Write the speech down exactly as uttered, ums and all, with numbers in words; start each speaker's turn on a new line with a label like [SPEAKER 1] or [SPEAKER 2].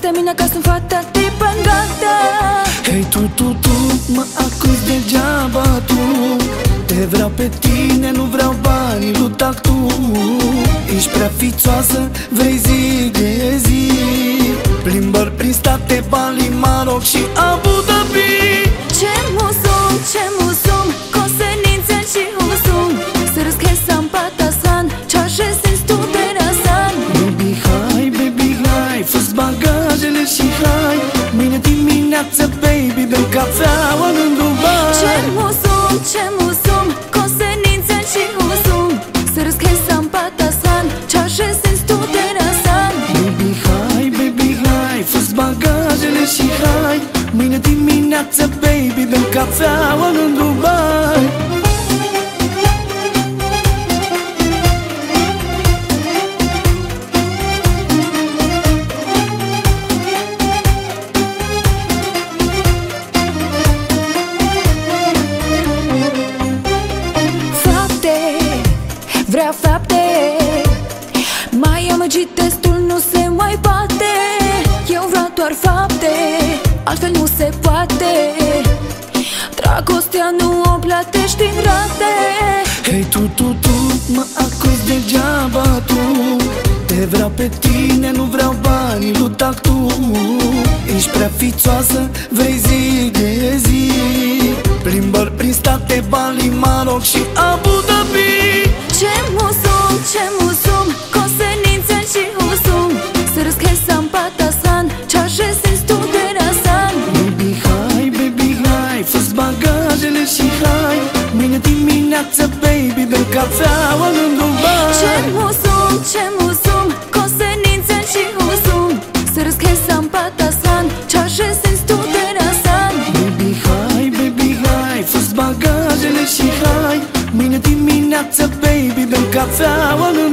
[SPEAKER 1] de mine că sunt fata dependată.
[SPEAKER 2] Hei tu, tu, tu, mă acuzi degeaba tu. Te vreau pe tine, nu vreau banii lui tu. Ești prea fițoasă, vrei zi de zi. Plimbări prin state, Bali, Maroc și Abu Dhabi.
[SPEAKER 1] Ce musum, ce musum, consenințe și husum. Să răschesam patasan, ce-așe sens tu de rasan.
[SPEAKER 2] Baby, hai, baby, hai, fă-ți bagajele și hai. Mâine dimineață, baby, bem cafeaua în Dubai.
[SPEAKER 1] Ce musum, ce musum, consenințe și husum. Să răschesam patasan, ce-așe sens tu de rasan.
[SPEAKER 2] Baby, hai, baby, hai, fă-ți bagajele și hai. Mâine dimineață, baby, bem cafeaua în Dubai.
[SPEAKER 1] Vrea fapte, mai amăgit destul, nu se mai poate. Eu vreau doar fapte, altfel nu se poate. Dragostea nu o plătești din rate.
[SPEAKER 2] Hei tu, tu, tu, mă acuzi degeaba tu. Te vreau pe tine, nu vreau banii lui tu. Ești prea fițoasă, vrei zi de zi. Plimbări prin state, Bali, Maroc și Abu Dhabi.
[SPEAKER 1] Ce musum, ce musum, consenințe și husum. Să răschesam patasan, ce-așe sens tu de rasan.
[SPEAKER 2] Baby, hai, baby, hai, fă-ți bagajele și hai. Mâine dimineață, baby, bem cafeaua în Dubai.
[SPEAKER 1] Ce musum, ce musum, consenințe și husum. Să răschesam patasan, ce-așe sens tu de rasan.
[SPEAKER 2] Baby, hai, baby, hai, fă-ți bagajele și hai. Mâine dimineață, baby, bem cafeaua în